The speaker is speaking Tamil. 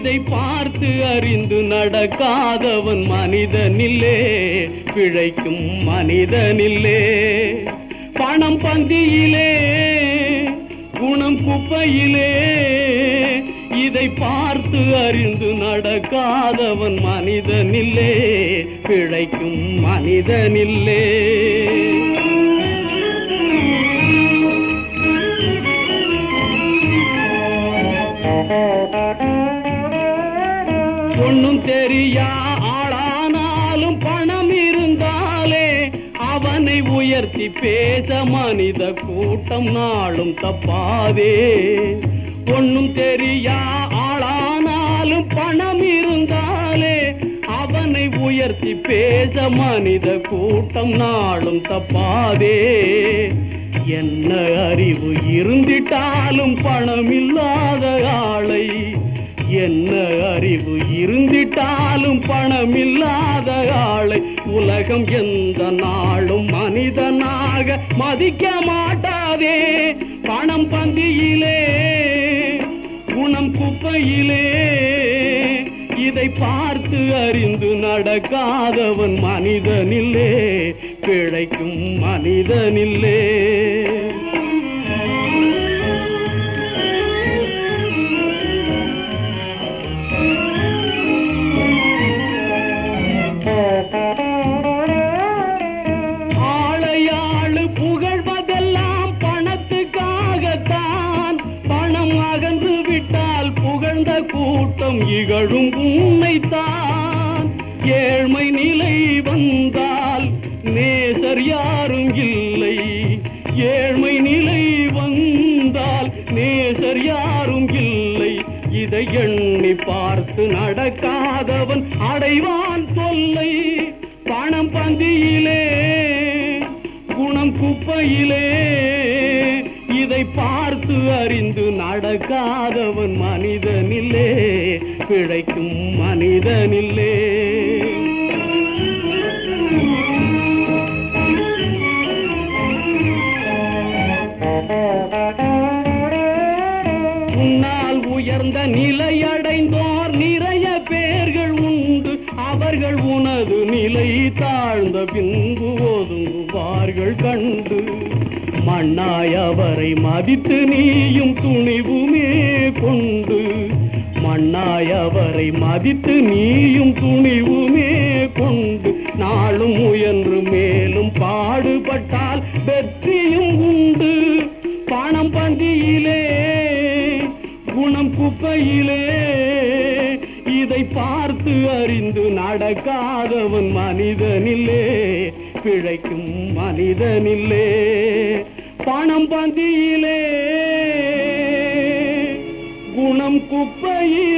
இதை பார்த்து அறிந்து நடக்காதவன் மனிதனில்லே, பிழைக்கும் மனிதனில்லே. பணம் பந்தியிலே, குணம் குப்பையிலே, இதை பார்த்து அறிந்து நடக்காதவன் மனிதனில்லே, பிழைக்கும் மனிதனில்லே. ஒன்னும் தெரியா ஆளானாலும் பணம் இருந்தாலே அவனை உயர்த்தி பேச மனித கூட்டம் நாளும் தப்பாதே. ஒன்னும் தெரியா ஆளானாலும் பணம் இருந்தாலே அவனை உயர்த்தி பேச மனித கூட்டம் நாளும் தப்பாதே. என்ன அறிவு இருந்திட்டாலும் பணம் இல்லாத ஆளை, என்ன அறிவு இருந்திட்டாலும் பணம் இல்லாத ஆளை உலகம் எந்த நாளும் மனிதனாக மதிக்க மாட்டாதே. பணம் பந்தியிலே, குணம் குப்பையிலே, இதை பார்த்து அறிந்து நடக்காதவன் மனிதனில்லே, பிழைக்கும் மனிதனில்லே. ஆளையாளு புகழ்வதெல்லாம் பணத்துக்காகத்தான். பணம் அகன்று விட்டால் புகழ்ந்த கூட்டம் இகழும் உன்னைத்தான். ஏழ்மை நிலை வந்தால் நேசர் யாரும் இல்லை, ஏழ்மை நிலை வந்தால் நேசர் யாரும் இல்லை. இதை எண்ணி பார்த்து நடக்காதவன் அடைவான் தொல்லை. பணம் பந்தியிலே, குணம் குப்பையிலே, இதை பார்த்து அறிந்து நடக்காதவன் மனிதனில்லே, பிழைக்கும் மனிதனில்லே. உன்னால் உயர்ந்த நிலையடைந்தோர் நிறைய பேர்கள் உண்டு. அவர்கள் உனது நிலை தாழ்ந்த பின்பு ஒதுங்குவார்கள் கண்டு. மண்ணாய் அவரை மதித்து நீயும் துணிவுமே கொண்டு, மண்ணாய் அவரை மதித்து நீயும் துணிவுமே கொண்டு, நாளும் முயன்று மேலும் பாடுபட்டால் வெற்றியும் உண்டு. பணம் பந்தியிலே, குணம் குப்பையிலே, இதை பார்த்து அறிந்து நடக்காதவன் மனிதனில்லே, பிழைக்கும் மனிதனில்லே. பணம் பந்தியிலே, குணம் குப்பையிலே.